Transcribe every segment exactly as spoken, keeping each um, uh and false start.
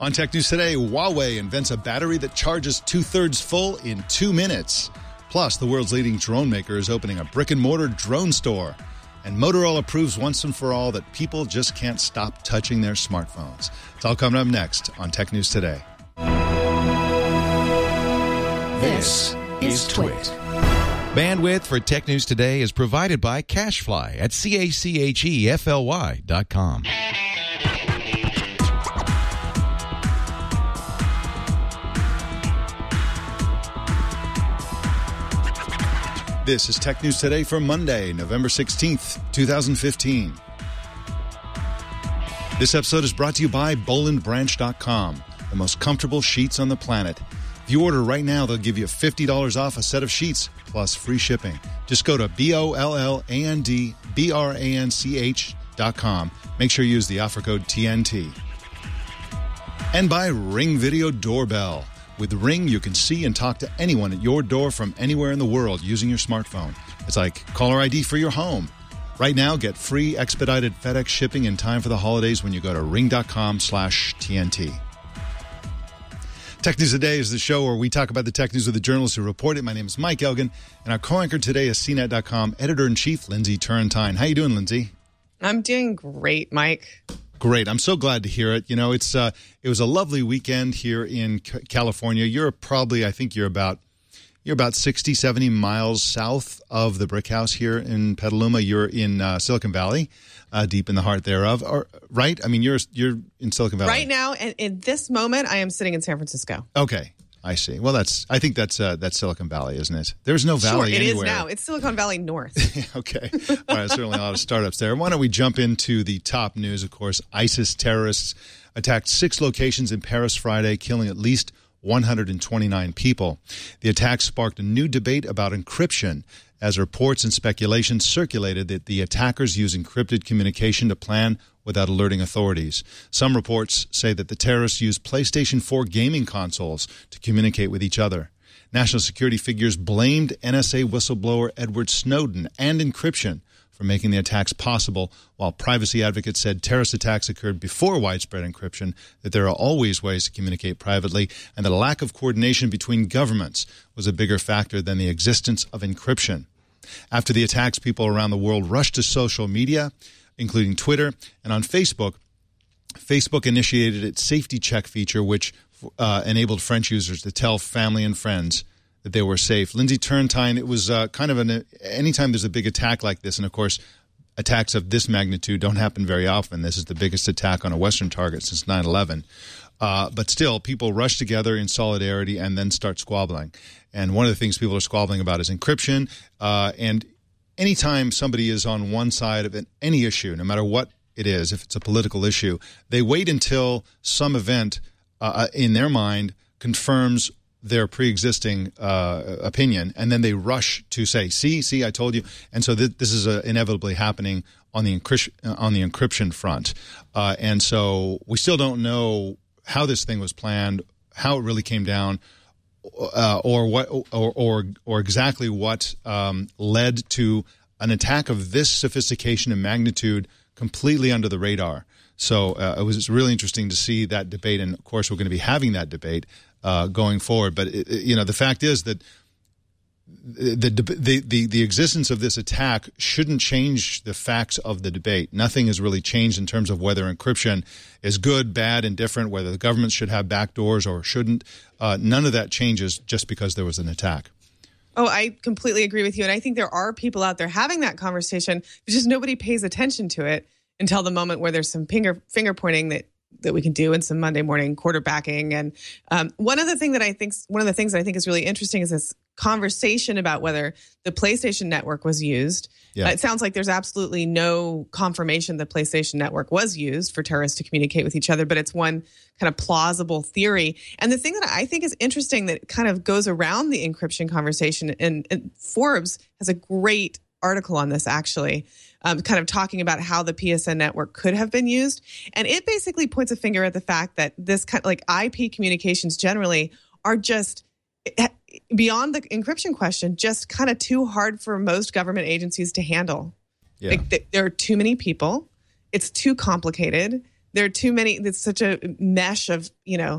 On Tech News Today, Huawei invents a battery that charges two-thirds full in two minutes. Plus, the world's leading drone maker is opening a brick-and-mortar drone store. And Motorola proves once and for all that people just can't stop touching their smartphones. It's all coming up next on Tech News Today. This is Twit. Bandwidth for Tech News Today is provided by CacheFly at C A C H E F L Y dot com. This is Tech News Today for Monday, November sixteenth, twenty fifteen. This episode is brought to you by Boll and Branch dot com, the most comfortable sheets on the planet. If you order right now, they'll give you fifty dollars off a set of sheets plus free shipping. Just go to B O L L A N D B R A N C H dot com. Make sure you use the offer code T N T. And by Ring Video Doorbell. With Ring, you can see and talk to anyone at your door from anywhere in the world using your smartphone. It's like caller I D for your home. Right now, get free expedited FedEx shipping in time for the holidays when you go to ring.com slash TNT. Tech News Today is the show where we talk about the tech news with the journalists who report it. My name is Mike Elgin, and our co-anchor today is C net dot com editor-in-chief Lindsay Turrentine. How you doing, Lindsay? I'm doing great, Mike. Great. I'm so glad to hear it. You know, it's uh, it was a lovely weekend here in C- California. You're probably, I think you're about you're about sixty, seventy miles south of the Brick House here in Petaluma. You're in uh, Silicon Valley, uh, deep in the heart thereof. Or, right? I mean, you're you're in Silicon Valley right now, and in this moment, I am sitting in San Francisco. Okay. I see. Well, that's. I think that's uh, that's Silicon Valley, isn't it? There's no valley sure, it anywhere. It is now. It's Silicon Valley North. Okay. All right. Certainly a lot of startups there. Why don't we jump into the top news? Of course, ISIS terrorists attacked six locations in Paris Friday, killing at least one hundred twenty-nine people. The attack sparked a new debate about encryption, as reports and speculation circulated that the attackers use encrypted communication to plan without alerting authorities. Some reports say that the terrorists used PlayStation four gaming consoles to communicate with each other. National security figures blamed N S A whistleblower Edward Snowden and encryption for making the attacks possible, while privacy advocates said terrorist attacks occurred before widespread encryption, that there are always ways to communicate privately, and that a lack of coordination between governments was a bigger factor than the existence of encryption. After the attacks, people around the world rushed to social media, including Twitter, and on Facebook. Facebook initiated its safety check feature, which uh, enabled French users to tell family and friends that they were safe. Lindsay Turrentine, it was uh, kind of an, anytime there's a big attack like this, and of course, attacks of this magnitude don't happen very often. This is the biggest attack on a Western target since nine eleven. Uh, but still, people rush together in solidarity and then start squabbling. And one of the things people are squabbling about is encryption. Uh, and anytime somebody is on one side of an, any issue, no matter what it is, if it's a political issue, they wait until some event uh, in their mind confirms their pre-existing uh, opinion, and then they rush to say, see, see, I told you. And so th- this is uh, inevitably happening on the, encryption, uh, on the encryption front. Uh, and so we still don't know how this thing was planned, how it really came down, uh, or what, or, or, or exactly what um, led to an attack of this sophistication and magnitude completely under the radar. So uh, it was really interesting to see that debate, and of course we're going to be having that debate uh, going forward. But it, you know, the fact is that the, the the the existence of this attack shouldn't change the facts of the debate. Nothing has really changed in terms of whether encryption is good, bad, indifferent, whether the government should have backdoors or shouldn't. Uh, none of that changes just because there was an attack. Oh, I completely agree with you. And I think there are people out there having that conversation, but just nobody pays attention to it until the moment where there's some finger finger pointing that, that we can do, and some Monday morning quarterbacking. And um, one of the thing that I think one of the things that I think is really interesting is this conversation about whether the PlayStation Network was used. Yeah. Uh, it sounds like there's absolutely no confirmation that PlayStation Network was used for terrorists to communicate with each other, but it's one kind of plausible theory. And the thing that I think is interesting that kind of goes around the encryption conversation, and, and Forbes has a great article on this, actually, um, kind of talking about how the P S N network could have been used. And it basically points a finger at the fact that this kind of like I P communications generally are just, beyond the encryption question, just kind of too hard for most government agencies to handle. Yeah. Like, there are too many people. It's too complicated. there are too many. It's such a mesh of, you know,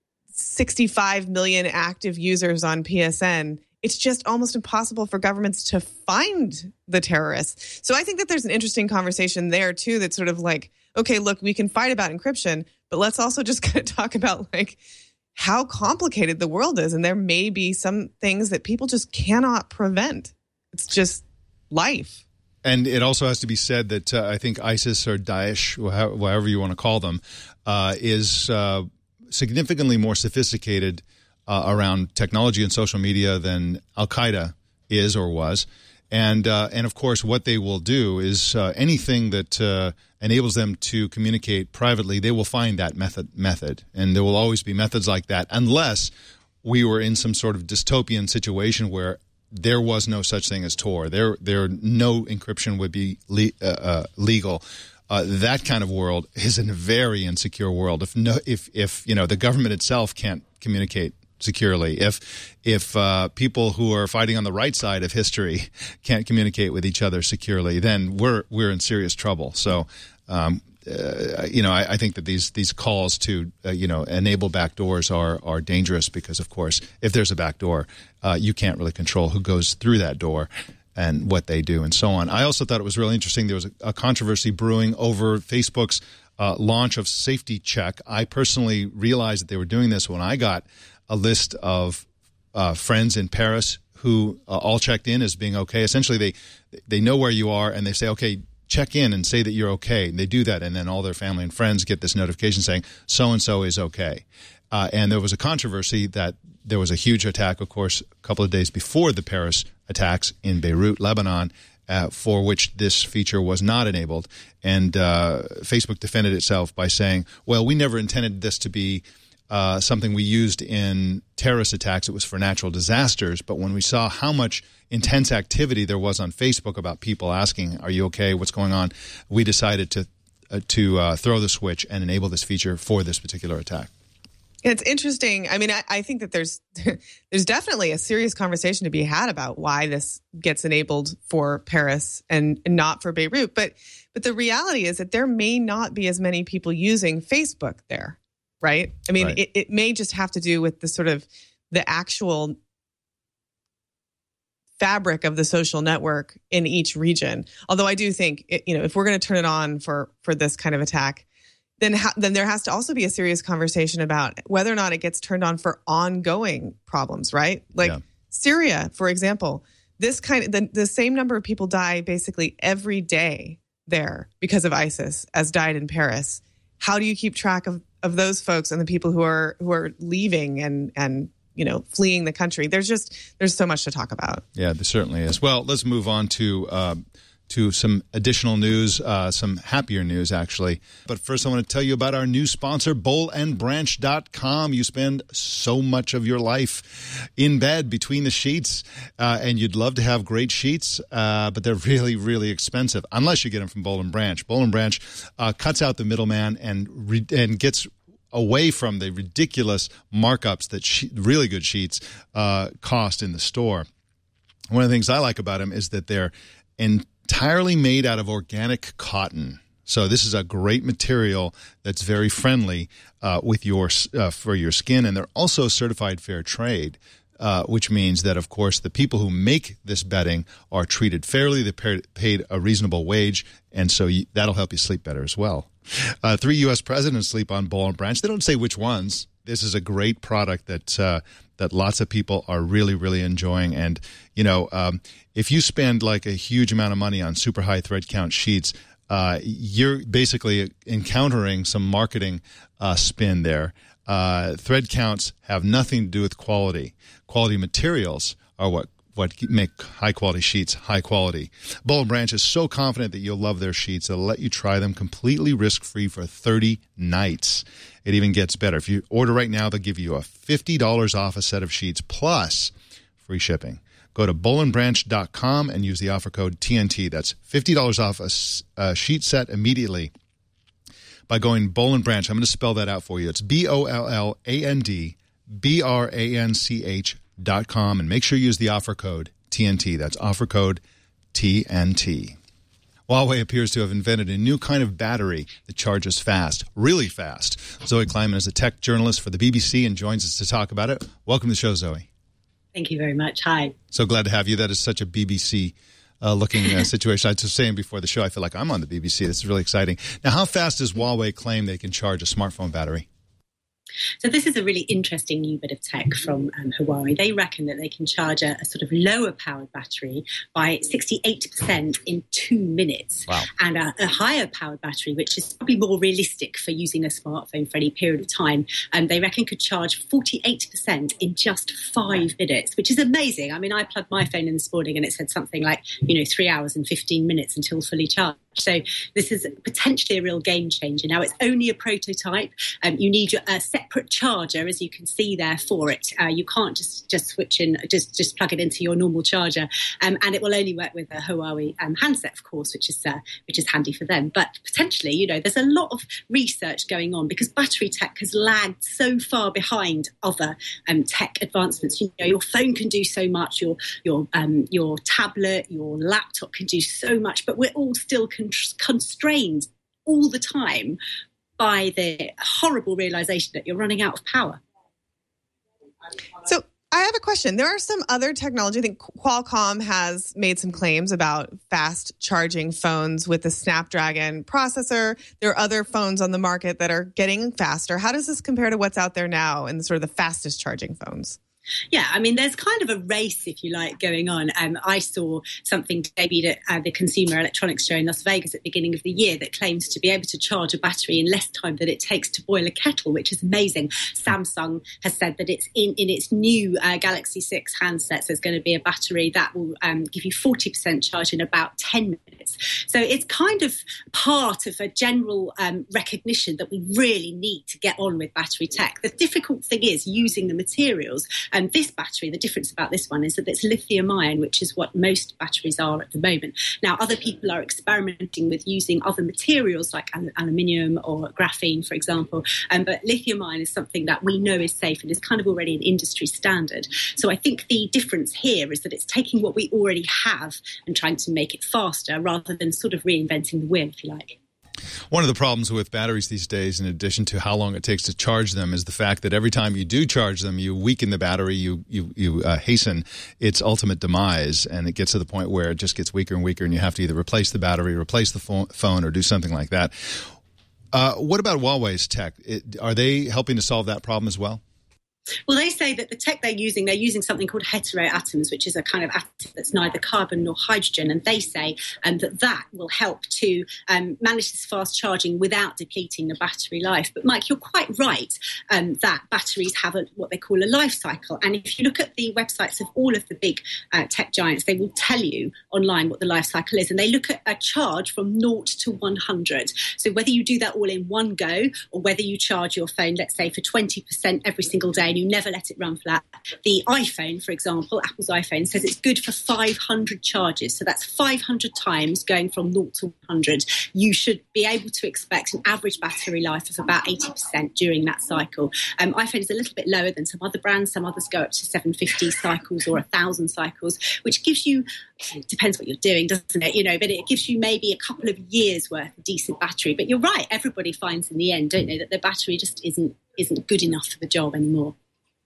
sixty-five million active users on P S N. It's just almost impossible for governments to find the terrorists. So I think that there's an interesting conversation there too. That's sort of like, okay, look, we can fight about encryption, but let's also just kind of talk about like how complicated the world is. And there may be some things that people just cannot prevent. It's just life. And it also has to be said that uh, I think ISIS or Daesh, whatever you want to call them, uh, is uh, significantly more sophisticated uh, around technology and social media than Al-Qaeda is or was. And, uh, and of course, what they will do is uh, anything that uh, enables them to communicate privately, they will find that method. method. And there will always be methods like that unless we were in some sort of dystopian situation where there was no such thing as Tor. There, there, no encryption would be le- uh, uh, legal. Uh, that kind of world is a very insecure world. If no, if if you know the government itself can't communicate securely, if if uh, people who are fighting on the right side of history can't communicate with each other securely, then we're we're in serious trouble. So. Um, Uh, you know, I, I think that these these calls to uh, you know enable backdoors are are dangerous because, of course, if there's a backdoor, uh, you can't really control who goes through that door and what they do and so on. I also thought it was really interesting. There was a, a controversy brewing over Facebook's uh, launch of Safety Check. I personally realized that they were doing this when I got a list of uh, friends in Paris who uh, all checked in as being okay. Essentially, they they know where you are and they say, okay, check in and say that you're okay. And they do that, and then all their family and friends get this notification saying so-and-so is okay. Uh, and there was a controversy that there was a huge attack, of course, a couple of days before the Paris attacks in Beirut, Lebanon, uh, for which this feature was not enabled. And uh, Facebook defended itself by saying, well, we never intended this to be uh, something we used in terrorist attacks. It was for natural disasters. But when we saw how much intense activity there was on Facebook about people asking, are you okay, what's going on, we decided to uh, to uh, throw the switch and enable this feature for this particular attack. It's interesting. I mean, I, I think that there's there's definitely a serious conversation to be had about why this gets enabled for Paris and, and not for Beirut. But but the reality is that there may not be as many people using Facebook there, right? I mean, Right. It, it may just have to do with the sort of the actual fabric of the social network in each region. Although I do think, it, you know, if we're going to turn it on for for this kind of attack, then ha- then there has to also be a serious conversation about whether or not it gets turned on for ongoing problems, right? Like Yeah. Syria, for example, this kind of the, the same number of people die basically every day there because of ISIS as died in Paris. How do you keep track of, of those folks and the people who are who are leaving and and you know, fleeing the country? There's just, there's so much to talk about. Yeah, there certainly is. Well, let's move on to uh, to some additional news, uh, some happier news, actually. But first, I want to tell you about our new sponsor, boll and branch dot com. You spend so much of your life in bed between the sheets, uh, and you'd love to have great sheets, uh, but they're really, really expensive, unless you get them from Boll and Branch. Boll and Branch uh, cuts out the middleman and re- and gets away from the ridiculous markups that she- really good sheets uh, cost in the store. One of the things I like about them is that they're entirely made out of organic cotton. So this is a great material that's very friendly uh, with your uh, for your skin, and they're also certified fair trade, uh, which means that, of course, the people who make this bedding are treated fairly. They're paid a reasonable wage, and so you, that'll help you sleep better as well. Uh, three U S presidents sleep on Boll and Branch. They don't say which ones. This is a great product that uh, that lots of people are really, really enjoying. And, you know, um, if you spend like a huge amount of money on super high thread count sheets, uh, you're basically encountering some marketing uh, spin there. Uh, thread counts have nothing to do with quality. Quality materials are what what make high-quality sheets high quality. Boll and Branch is so confident that you'll love their sheets, they'll let you try them completely risk-free for thirty nights. It even gets better. If you order right now, they'll give you a fifty dollars off a set of sheets plus free shipping. Go to boll and branch dot com and use the offer code T N T. That's fifty dollars off a, a sheet set immediately by going Boll and Branch. I'm going to spell that out for you. It's B O L L A N D B R A N C H dot com, and make sure you use the offer code T N T. That's offer code T N T. Huawei appears to have invented a new kind of battery that charges fast, really fast. Zoe Kleiman is a tech journalist for the B B C and joins us to talk about it. Welcome to the show, Zoe. Thank you very much. Hi. So glad to have you. That is such a B B C uh, looking uh, situation. I was just saying before the show, I feel like I'm on the B B C. This is really exciting. Now, how fast does Huawei claim they can charge a smartphone battery? So this is a really interesting new bit of tech from um, Huawei. They reckon that they can charge a, a sort of lower powered battery by sixty-eight percent in two minutes. Wow. And a, a higher powered battery, which is probably more realistic for using a smartphone for any period of time, um, they reckon could charge forty-eight percent in just five minutes, which is amazing. I mean, I plugged my phone in this morning and it said something like, you know, three hours and fifteen minutes until fully charged. So this is potentially a real game changer. Now, it's only a prototype. Um, you need a separate charger, as you can see there, for it. Uh, you can't just, just switch in, just, just plug it into your normal charger. Um, and it will only work with a Huawei um, handset, of course, which is uh, which is handy for them. But potentially, you know, there's a lot of research going on because battery tech has lagged so far behind other um, tech advancements. You know, your phone can do so much, your your um, your tablet, your laptop can do so much, but we're all still con- constrained all the time by the horrible realization that you're running out of power. So I have a question. There are some other technology. I think Qualcomm has made some claims about fast charging phones with the Snapdragon processor. There are other phones on the market that are getting faster. How does this compare to what's out there now in sort of the fastest charging phones? Yeah, I mean, there's kind of a race, if you like, going on. Um, I saw something debuted at uh, the Consumer Electronics Show in Las Vegas at the beginning of the year that claims to be able to charge a battery in less time than it takes to boil a kettle, which is amazing. Samsung has said that it's in, in its new uh, Galaxy six handsets, there's going to be a battery that will um, give you forty percent charge in about ten minutes. So it's kind of part of a general um, recognition that we really need to get on with battery tech. The difficult thing is using the materials. And this battery, the difference about this one is that it's lithium ion, which is what most batteries are at the moment. Now, other people are experimenting with using other materials like al- aluminium or graphene, for example. Um, but lithium ion is something that we know is safe and is kind of already an industry standard. So I think the difference here is that it's taking what we already have and trying to make it faster rather than sort of reinventing the wheel, if you like. One of the problems with batteries these days, in addition to how long it takes to charge them, is the fact that every time you do charge them, you weaken the battery, you you, you uh, hasten its ultimate demise, and it gets to the point where it just gets weaker and weaker, and you have to either replace the battery, replace the phone, phone or do something like that. Uh, what about Huawei's tech? It, are they helping to solve that problem as well? Well, they say that the tech they're using, they're using something called heteroatoms, which is a kind of atom that's neither carbon nor hydrogen. And they say um, that that will help to um, manage this fast charging without depleting the battery life. But Mike, you're quite right um, that batteries have a, what they call a life cycle. And if you look at the websites of all of the big uh, tech giants, they will tell you online what the life cycle is. And they look at a charge from naught to one hundred. So whether you do that all in one go or whether you charge your phone, let's say, for twenty percent every single day, and you never let it run flat. The iPhone, for example, Apple's iPhone, says it's good for five hundred charges. So that's five hundred times going from naught to one hundred. You should be able to expect an average battery life of about eighty percent during that cycle. Um, iPhone is a little bit lower than some other brands. Some others go up to seven hundred fifty cycles or one thousand cycles, which gives you, it depends what you're doing, doesn't it? You know, but it gives you maybe a couple of years worth of decent battery. But you're right, everybody finds in the end, don't they, that their battery just isn't isn't good enough for the job anymore.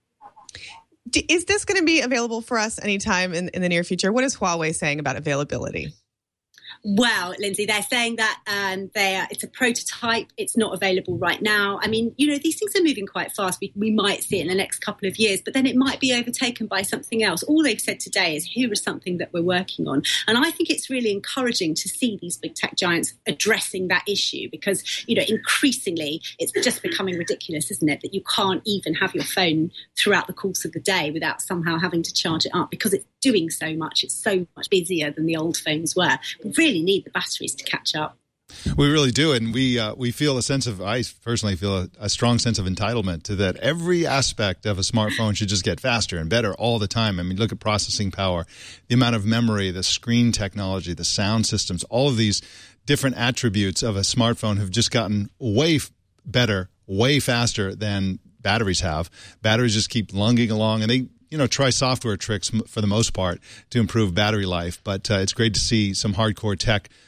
Is this going to be available for us anytime in, in the near future? What is Huawei saying about availability? Well, Lindsay, they're saying that um, they are, it's a prototype. It's not available right now. I mean, you know, these things are moving quite fast. We, we might see it in the next couple of years, but then it might be overtaken by something else. All they've said today is here is something that we're working on. And I think it's really encouraging to see these big tech giants addressing that issue because, you know, increasingly it's just becoming ridiculous, isn't it, that you can't even have your phone throughout the course of the day without somehow having to charge it up because it's doing so much. It's so much busier than the old phones were. We really need the batteries to catch up. We really do, and we uh, we feel a sense of, I personally feel a, a strong sense of entitlement to that. Every aspect of a smartphone should just get faster and better all the time. I mean, look at processing power, the amount of memory, the screen technology, the sound systems, all of these different attributes of a smartphone have just gotten way f- better, way faster than batteries have. Batteries just keep lunging along, and they you know, try software tricks for the most part to improve battery life. But uh, it's great to see some hardcore tech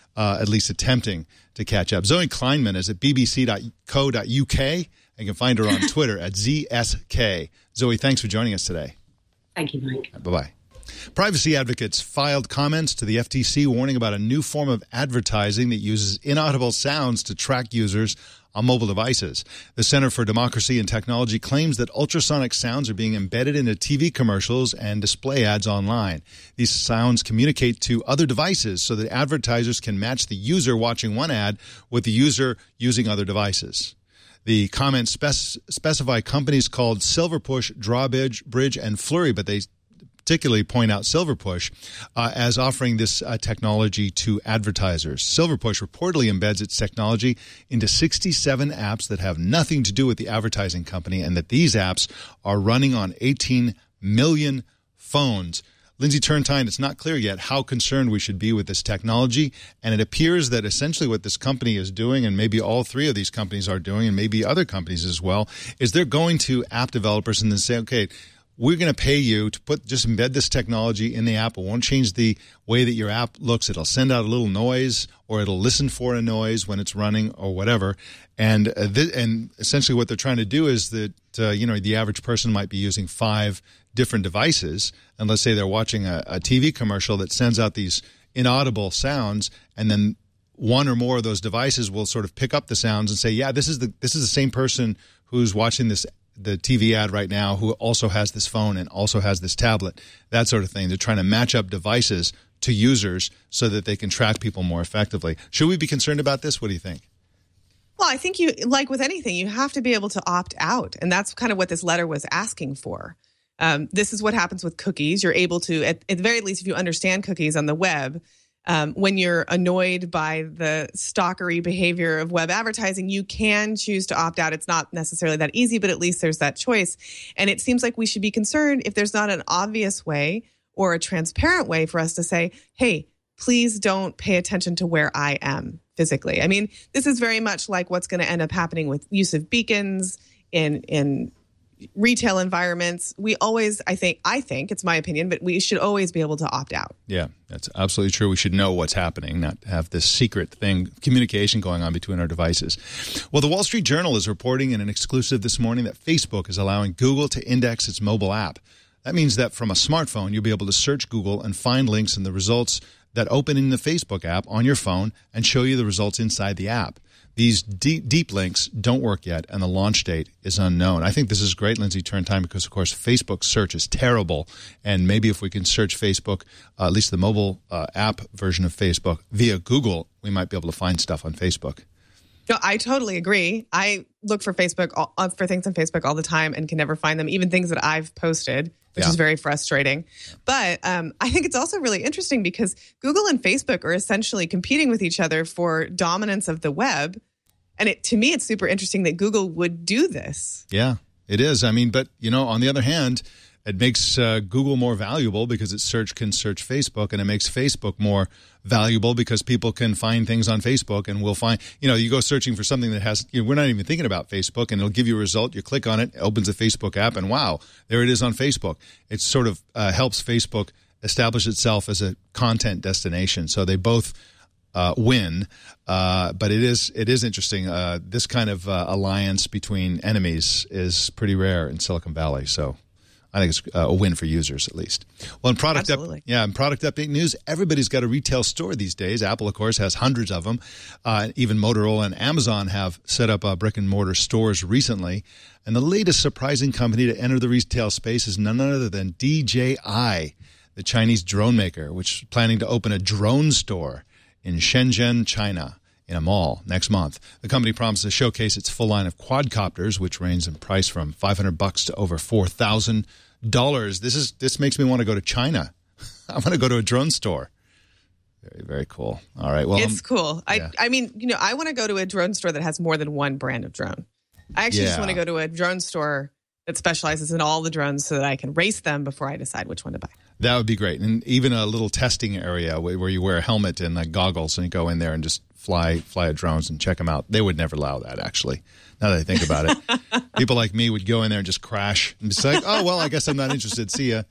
uh, at least attempting to catch up. Zoe Kleinman is at b b c dot co dot u k. You can find her on Twitter at Z S K. Zoe, thanks for joining us today. Thank you, Mike. Bye-bye. Privacy advocates filed comments to the F T C warning about a new form of advertising that uses inaudible sounds to track users on mobile devices. The Center for Democracy and Technology claims that ultrasonic sounds are being embedded into T V commercials and display ads online. These sounds communicate to other devices so that advertisers can match the user watching one ad with the user using other devices. The comments spec- specify companies called Silverpush, Drawbridge, Bridge, and Flurry, but they particularly point out Silverpush uh, as offering this uh, technology to advertisers. Silverpush reportedly embeds its technology into sixty-seven apps that have nothing to do with the advertising company, and that these apps are running on eighteen million phones. Lindsay Turntine, it's not clear yet how concerned we should be with this technology, and it appears that essentially what this company is doing, and maybe all three of these companies are doing, and maybe other companies as well, is they're going to app developers and then say, okay, we're going to pay you to put just embed this technology in the app. It won't change the way that your app looks. It'll send out a little noise, or it'll listen for a noise when it's running, or whatever. And uh, th- and essentially, what they're trying to do is that uh, you know the average person might be using five different devices, and let's say they're watching a, a T V commercial that sends out these inaudible sounds, and then one or more of those devices will sort of pick up the sounds and say, "Yeah, this is the this is the same person who's watching this." the T V ad right now who also has this phone and also has this tablet, that sort of thing. They're trying to match up devices to users so that they can track people more effectively. Should we be concerned about this? What do you think? Well, I think you, like with anything, you have to be able to opt out. And that's kind of what this letter was asking for. Um, this is what happens with cookies. You're able to, at, at the very least, if you understand cookies on the web, Um, when you're annoyed by the stalkery behavior of web advertising, you can choose to opt out. It's not necessarily that easy, but at least there's that choice. And it seems like we should be concerned if there's not an obvious way or a transparent way for us to say, hey, please don't pay attention to where I am physically. I mean, this is very much like what's going to end up happening with use of beacons in in retail environments. We always, I think, I think, it's my opinion, but we should always be able to opt out. Yeah, that's absolutely true. We should know what's happening, not have this secret thing, communication going on between our devices. Well, the Wall Street Journal is reporting in an exclusive this morning that Facebook is allowing Google to index its mobile app. That means that from a smartphone, you'll be able to search Google and find links in the results that open in the Facebook app on your phone and show you the results inside the app. These deep, deep links don't work yet, and the launch date is unknown. I think this is great, Lindsay Turntime, because, of course, Facebook search is terrible. And maybe if we can search Facebook, uh, at least the mobile uh, app version of Facebook, via Google, we might be able to find stuff on Facebook. No, I totally agree. I look for Facebook all, uh, for things on Facebook all the time and can never find them, even things that I've posted, which Yeah. is very frustrating. But um, I think it's also really interesting because Google and Facebook are essentially competing with each other for dominance of the web. And it, to me, it's super interesting that Google would do this. Yeah, it is. I mean, but, you know, on the other hand, it makes uh, Google more valuable because its search can search Facebook, and it makes Facebook more valuable because people can find things on Facebook, and we'll find, you know, you go searching for something that has, you know, we're not even thinking about Facebook, and it'll give you a result. You click on it, it opens a Facebook app, and wow, there it is on Facebook. It sort of uh, helps Facebook establish itself as a content destination. So they both Uh, win, uh, but it is it is interesting. Uh, this kind of uh, alliance between enemies is pretty rare in Silicon Valley, so I think it's uh, a win for users at least. Well, in product up, yeah, in product update news, everybody's got a retail store these days. Apple, of course, has hundreds of them. Uh, even Motorola and Amazon have set up uh, brick and mortar stores recently. And the latest surprising company to enter the retail space is none other than D J I, the Chinese drone maker, which is planning to open a drone store in Shenzhen, China, in a mall next month. The company promises to showcase its full line of quadcopters, which range in price from five hundred bucks to over four thousand dollars. This is this makes me want to go to China. I want to go to a drone store. Very, very cool. All right. Well, it's um, cool. I, yeah. I mean, you know, I want to go to a drone store that has more than one brand of drone. I actually Yeah. just want to go to a drone store that specializes in all the drones so that I can race them before I decide which one to buy. That would be great. And even a little testing area where where you wear a helmet and like goggles and you go in there and just fly fly drones and check them out. They would never allow that, actually, now that I think about it. People like me would go in there and just crash and be like, oh, well, I guess I'm not interested. See ya.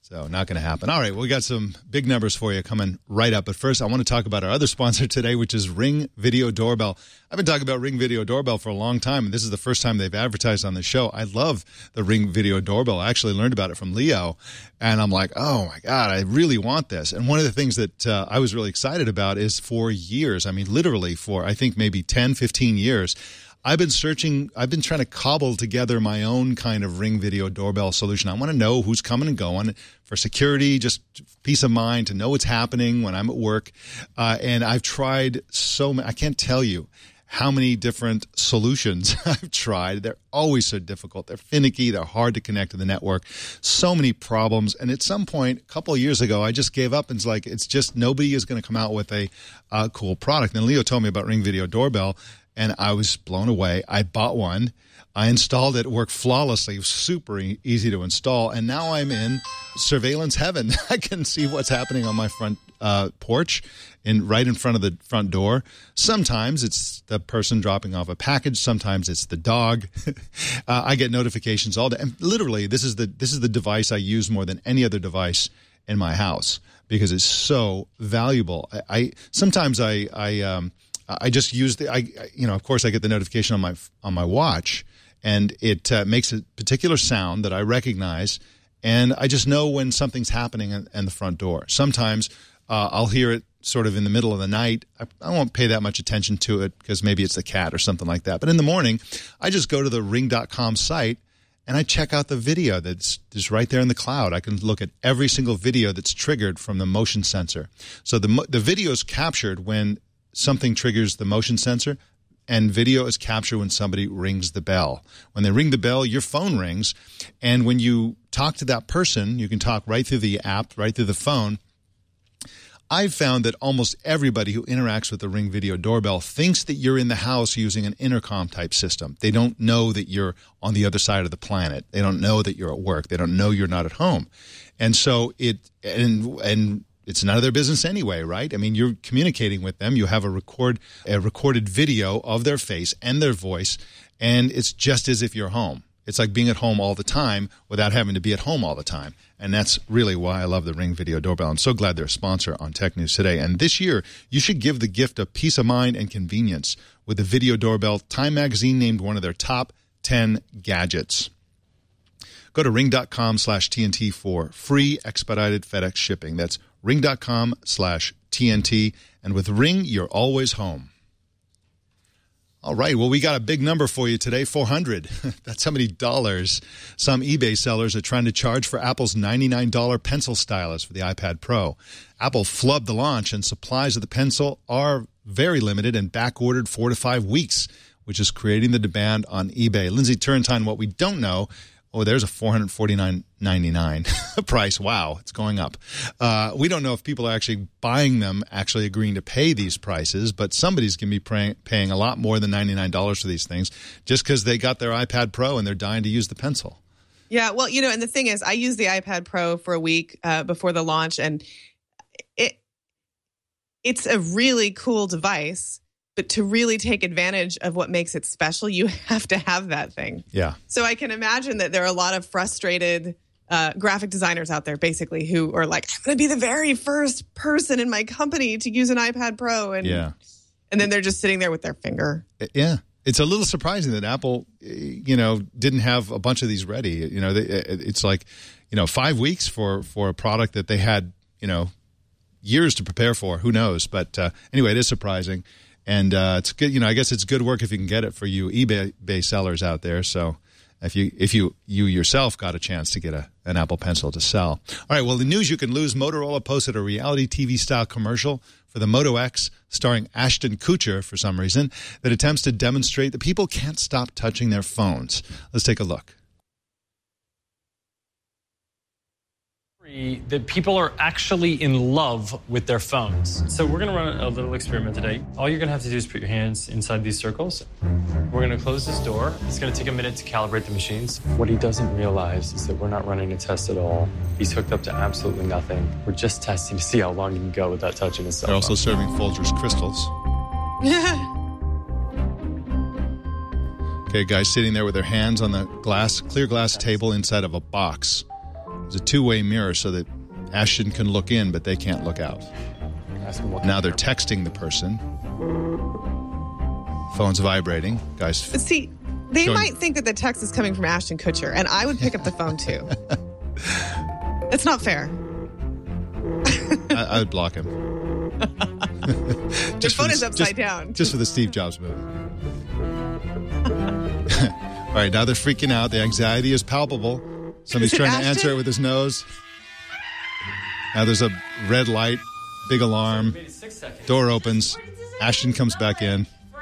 So not going to happen. All right, well, we got some big numbers for you coming right up. But first, I want to talk about our other sponsor today, which is Ring Video Doorbell. I've been talking about Ring Video Doorbell for a long time, and this is the first time they've advertised on the show. I love the Ring Video Doorbell. I actually learned about it from Leo, and I'm like, oh, my God, I really want this. And one of the things that uh, I was really excited about is for years, I mean, literally for, I think, maybe ten, fifteen years, I've been searching, I've been trying to cobble together my own kind of Ring Video Doorbell solution. I want to know who's coming and going for security, just peace of mind, to know what's happening when I'm at work. Uh, and I've tried so many, I can't tell you how many different solutions I've tried. They're always so difficult. They're finicky. They're hard to connect to the network. So many problems. And at some point, a couple of years ago, I just gave up and it's like, it's just nobody is going to come out with a uh, cool product. And Leo told me about Ring Video Doorbell, and I was blown away. I bought one. I installed it. It worked flawlessly. It was super e- easy to install. And now I'm in surveillance heaven. I can see what's happening on my front uh, porch and right in front of the front door. Sometimes it's the person dropping off a package. Sometimes it's the dog. uh, I get notifications all day. And literally, this is the this is the device I use more than any other device in my house because it's so valuable. I, I sometimes I I um I just use the I you know of course I get the notification on my on my watch. And it uh, makes a particular sound that I recognize, and I just know when something's happening in, in the front door. Sometimes uh, I'll hear it sort of in the middle of the night. I, I won't pay that much attention to it because maybe it's the cat or something like that. But in the morning, I just go to the ring dot com site, and I check out the video that's just right there in the cloud. I can look at every single video that's triggered from the motion sensor. So the the video is captured when something triggers the motion sensor, and video is captured when somebody rings the bell. When they ring the bell, your phone rings, and when you talk to that person, you can talk right through the app, right through the phone. I've found that almost everybody who interacts with the Ring Video Doorbell thinks that you're in the house using an intercom type system. They don't know that you're on the other side of the planet. They don't know that you're at work. They don't know you're not at home. And so it and and it's none of their business anyway, right? I mean, you're communicating with them. You have a record, a recorded video of their face and their voice, and it's just as if you're home. It's like being at home all the time without having to be at home all the time. And that's really why I love the Ring Video Doorbell. I'm so glad they're a sponsor on Tech News Today. And this year, you should give the gift of peace of mind and convenience with the Video Doorbell. Time Magazine named one of their top ten gadgets. Go to ring dot com slash T N T for free expedited FedEx shipping. That's ring dot com slash T N T. And with Ring, you're always home. All right, well, we got a big number for you today, four hundred. That's how many dollars some eBay sellers are trying to charge for Apple's ninety-nine dollars pencil stylus for the iPad Pro. Apple flubbed the launch, and supplies of the pencil are very limited and back-ordered four to five weeks, which is creating the demand on eBay. Lindsay Turrentine, what we don't know, oh, there's a four hundred forty-nine dollars and ninety-nine cents price. Wow, it's going up. Uh, we don't know if people are actually buying them, actually agreeing to pay these prices, but somebody's going to be pay- paying a lot more than ninety-nine dollars for these things just because they got their iPad Pro and they're dying to use the pencil. Yeah, well, you know, and the thing is, I used the iPad Pro for a week uh, before the launch, and it it's a really cool device. But to really take advantage of what makes it special, you have to have that thing. Yeah. So I can imagine that there are a lot of frustrated uh, graphic designers out there, basically, who are like, I'm going to be the very first person in my company to use an iPad Pro. And, yeah. and then they're just sitting there with their finger. Yeah. It's a little surprising that Apple, you know, didn't have a bunch of these ready. You know, they, it's like, you know, five weeks for, for a product that they had, you know, years to prepare for. Who knows? But uh, anyway, it is surprising. And uh, it's good, you know. I guess it's good work if you can get it for you eBay sellers out there. So, if you if you you yourself got a chance to get a an Apple Pencil to sell. All right. Well, the news you can lose. Motorola posted a reality T V style commercial for the Moto X, starring Ashton Kutcher for some reason, that attempts to demonstrate that people can't stop touching their phones. Let's take a look. That people are actually in love with their phones. So we're going to run a little experiment today. All you're going to have to do is put your hands inside these circles. We're going to close this door. It's going to take a minute to calibrate the machines. What he doesn't realize is that we're not running a test at all. He's hooked up to absolutely nothing. We're just testing to see how long he can go without touching his cell phone. They're also serving Folgers crystals. Okay, guys sitting there with their hands on the glass, clear glass table inside of a box. It's a two-way mirror so that Ashton can look in, but they can't look out. Now they're texting the person. Phone's vibrating. Guys. But see, they showing- might think that the text is coming from Ashton Kutcher, and I would pick up the phone too. It's not fair. I, I would block him. Your phone for is the- upside just, down. Just for the Steve Jobs movie. All right, now they're freaking out. The anxiety is palpable. Somebody's Is it trying to Ashton? answer it with his nose. Now there's a red light, big alarm. Door opens. Ashton comes back in.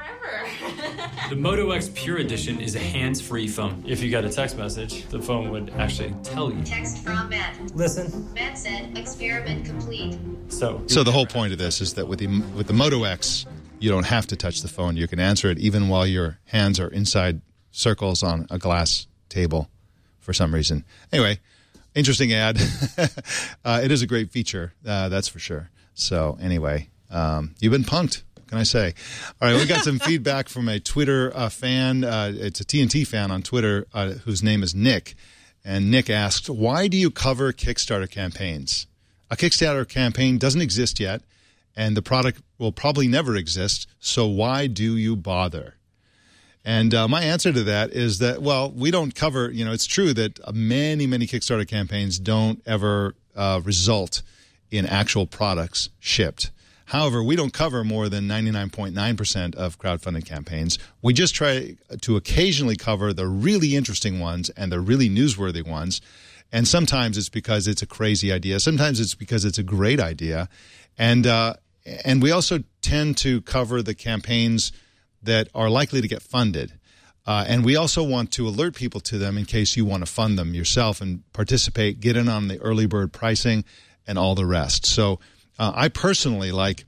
The Moto X Pure Edition is a hands-free phone. If you got a text message, the phone would actually tell you. Text from Matt. Listen. Matt said, experiment complete. So, So the whole point of this is that with the with the Moto X, you don't have to touch the phone. You can answer it even while your hands are inside circles on a glass table for some reason. Anyway, interesting ad. uh, it is a great feature, uh, that's for sure. So anyway, um, you've been punked. What can I say? All right, we got some feedback from a Twitter uh, fan. Uh, it's a T N T fan on Twitter uh, whose name is Nick. And Nick asked, why do you cover Kickstarter campaigns? A Kickstarter campaign doesn't exist yet, and the product will probably never exist, so why do you bother? And uh, my answer to that is that, well, we don't cover, you know, it's true that many, many Kickstarter campaigns don't ever uh, result in actual products shipped. However, we don't cover more than ninety-nine point nine percent of crowdfunding campaigns. We just try to occasionally cover the really interesting ones and the really newsworthy ones. And sometimes it's because it's a crazy idea. Sometimes it's because it's a great idea. And uh, and we also tend to cover the campaigns that are likely to get funded. Uh, and we also want to alert people to them in case you want to fund them yourself and participate, get in on the early bird pricing and all the rest. So uh, I personally like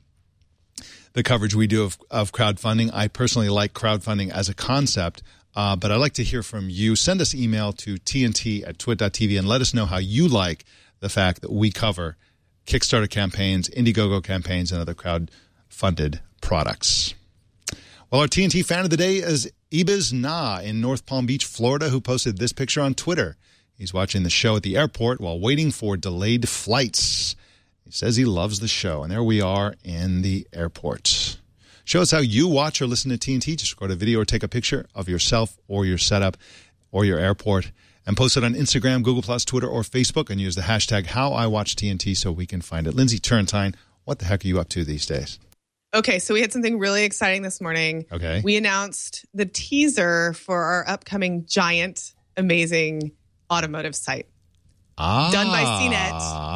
the coverage we do of, of crowdfunding. I personally like crowdfunding as a concept, uh, but I'd like to hear from you. Send us email to T N T at twit dot T V and let us know how you like the fact that we cover Kickstarter campaigns, Indiegogo campaigns, and other crowd-funded products. Well, our T N T fan of the day is Ibis Na in North Palm Beach, Florida, who posted this picture on Twitter. He's watching the show at the airport while waiting for delayed flights. He says he loves the show, and there we are in the airport. Show us how you watch or listen to T N T. Just record a video or take a picture of yourself or your setup or your airport and post it on Instagram, Google Plus, Twitter, or Facebook, and use the hashtag HowIWatchTNT so we can find it. Lindsay Turrentine, what the heck are you up to these days? Okay, so we had something really exciting this morning. Okay. We announced the teaser for our upcoming giant, amazing automotive site. Ah, Done by C net.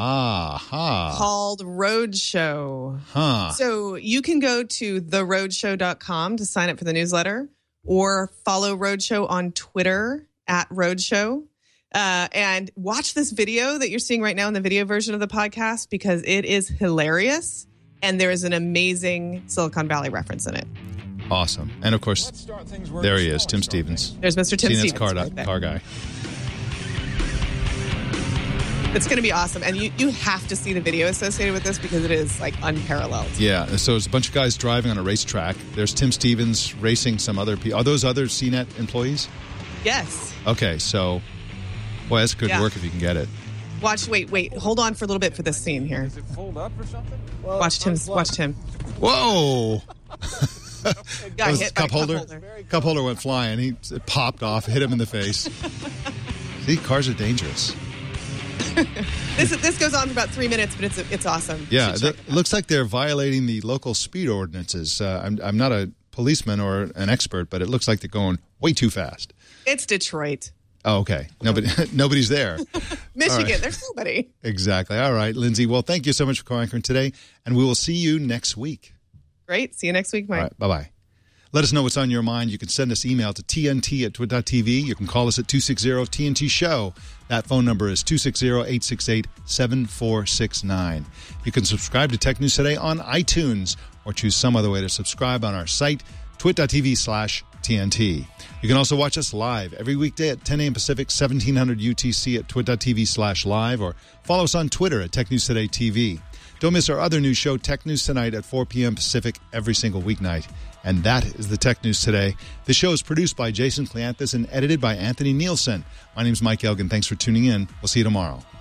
Ah, Called Roadshow. huh. So you can go to the roadshow dot com to sign up for the newsletter or follow Roadshow on Twitter at Roadshow. Uh, and watch this video that you're seeing right now in the video version of the podcast because it is hilarious. And there is an amazing Silicon Valley reference in it. Awesome. And, of course, there he is, Tim Stevens. There's Mister Tim C net's Stevens. car, right there. car guy. It's going to be awesome. And you, you have to see the video associated with this because it is, like, unparalleled. Yeah, so it's a bunch of guys driving on a racetrack. There's Tim Stevens racing some other people. Are those other C net employees? Yes. Okay, so, boy, that's good Yeah. work if you can get it. Watch, wait, wait. Hold on for a little bit for this scene here. Is it pulled up or something? Well, Watch Tim. Watch Tim. Whoa! Got That was hit by cup a holder. cup holder. Cup holder went flying. He it popped off, hit him in the face. See, cars are dangerous. This this goes on for about three minutes, but it's it's awesome. Yeah, You should the, check it looks like they're violating the local speed ordinances. Uh, I'm I'm not a policeman or an expert, but it looks like they're going way too fast. It's Detroit, Oh, okay. Nobody nobody's there. Michigan. right. There's nobody. Exactly. All right, Lindsay. Well, thank you so much for co-anchoring today, and we will see you next week. Great. See you next week, Mike. All right, bye-bye. Let us know what's on your mind. You can send us email to T N T at twit dot T V. You can call us at two six zero T N T show. That phone number is two six zero, eight six eight, seven four six nine. You can subscribe to Tech News Today on iTunes or choose some other way to subscribe on our site, twit dot T V slash T N T. You can also watch us live every weekday at ten a.m. Pacific, seventeen hundred U T C at twit dot T V slash live, or follow us on Twitter at Tech News Today T V. Don't miss our other news show, Tech News Tonight, at four p.m. Pacific every single weeknight. And that is the Tech News Today. The show is produced by Jason Cleanthus and edited by Anthony Nielsen. My name is Mike Elgin. Thanks for tuning in. We'll see you tomorrow.